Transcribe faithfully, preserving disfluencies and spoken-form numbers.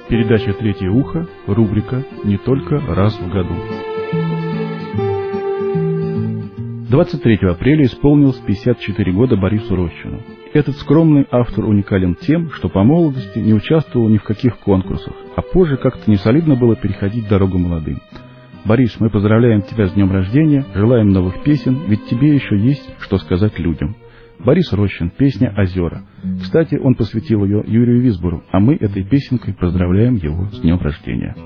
Передача «Третье ухо», рубрика «Не только раз в году». двадцать третьего апреля исполнилось пятьдесят четыре года Борису Рощину. Этот скромный автор уникален тем, что по молодости не участвовал ни в каких конкурсах, а позже как-то несолидно было переходить дорогу молодым. Борис, мы поздравляем тебя с днем рождения, желаем новых песен, ведь тебе еще есть что сказать людям. Борис Рощин, песня «Озера». Кстати, он посвятил ее Юрию Висбору, а мы этой песенкой поздравляем его с днем рождения.